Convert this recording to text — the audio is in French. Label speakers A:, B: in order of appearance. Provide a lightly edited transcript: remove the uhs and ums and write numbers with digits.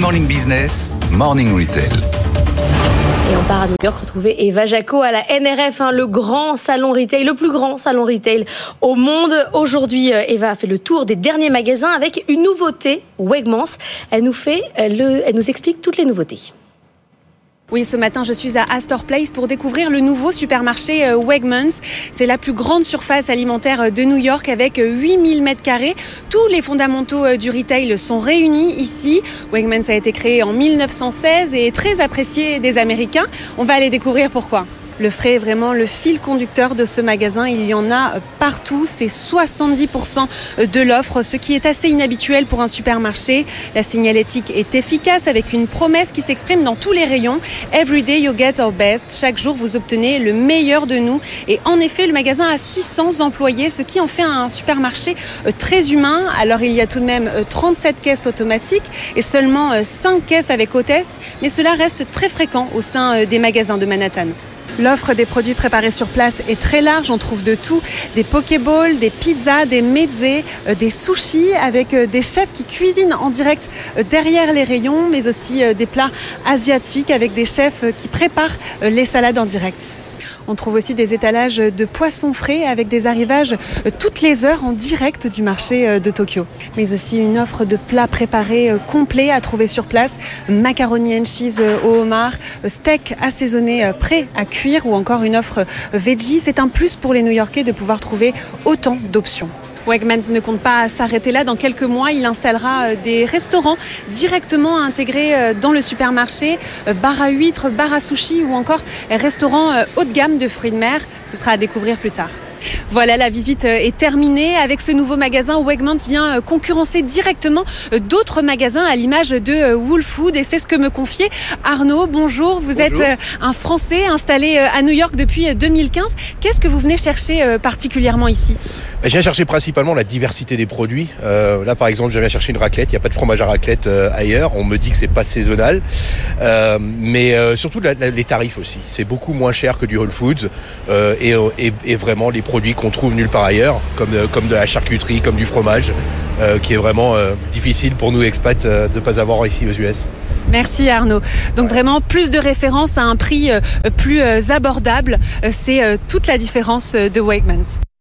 A: Morning Business, Morning Retail.
B: Et on part à New York retrouver Eva Jaco à la NRF, le grand salon retail, le plus grand salon retail au monde. Aujourd'hui, Eva a fait le tour des derniers magasins avec une nouveauté, Wegmans. Elle nous explique toutes les nouveautés.
C: Oui, ce matin, je suis à Astor Place pour découvrir le nouveau supermarché Wegmans. C'est la plus grande surface alimentaire de New York avec 8000 m². Tous les fondamentaux du retail sont réunis ici. Wegmans a été créé en 1916 et est très apprécié des Américains. On va aller découvrir pourquoi. Le frais est vraiment le fil conducteur de ce magasin. Il y en a partout. C'est 70% de l'offre, ce qui est assez inhabituel pour un supermarché. La signalétique est efficace avec une promesse qui s'exprime dans tous les rayons. Every day you get our best. Chaque jour, vous obtenez le meilleur de nous. Et en effet, le magasin a 600 employés, ce qui en fait un supermarché très humain. Alors, il y a tout de même 37 caisses automatiques et seulement 5 caisses avec hôtesse. Mais cela reste très fréquent au sein des magasins de Manhattan. L'offre des produits préparés sur place est très large, on trouve de tout, des pokéballs, des pizzas, des mezzés, des sushis avec des chefs qui cuisinent en direct derrière les rayons, mais aussi des plats asiatiques avec des chefs qui préparent les salades en direct. On trouve aussi des étalages de poissons frais avec des arrivages toutes les heures en direct du marché de Tokyo. Mais aussi une offre de plats préparés complets à trouver sur place. Macaroni and cheese au homard, steak assaisonné prêt à cuire ou encore une offre veggie. C'est un plus pour les New-Yorkais de pouvoir trouver autant d'options. Wegmans ne compte pas s'arrêter là. Dans quelques mois, il installera des restaurants directement intégrés dans le supermarché, bar à huîtres, bar à sushi ou encore restaurant haut de gamme de fruits de mer. Ce sera à découvrir plus tard. Voilà, la visite est terminée. Avec ce nouveau magasin, Wegmans vient concurrencer directement d'autres magasins à l'image de Whole Foods. Et c'est ce que me confiait Arnaud. Bonjour, vous êtes un Français installé à New York depuis 2015. Qu'est-ce que vous venez chercher particulièrement ici ?
D: Je viens chercher principalement la diversité des produits. Là, par exemple, je viens chercher une raclette. Il n'y a pas de fromage à raclette ailleurs. On me dit que c'est pas saisonnal. Mais surtout les tarifs aussi. C'est beaucoup moins cher que du Whole Foods. Et vraiment les produits qu'on trouve nulle part ailleurs, comme de la charcuterie, comme du fromage, qui est vraiment difficile pour nous expats de ne pas avoir ici aux US.
C: Merci Arnaud. Donc vraiment plus de références à un prix plus abordable. C'est toute la différence de Wegmans.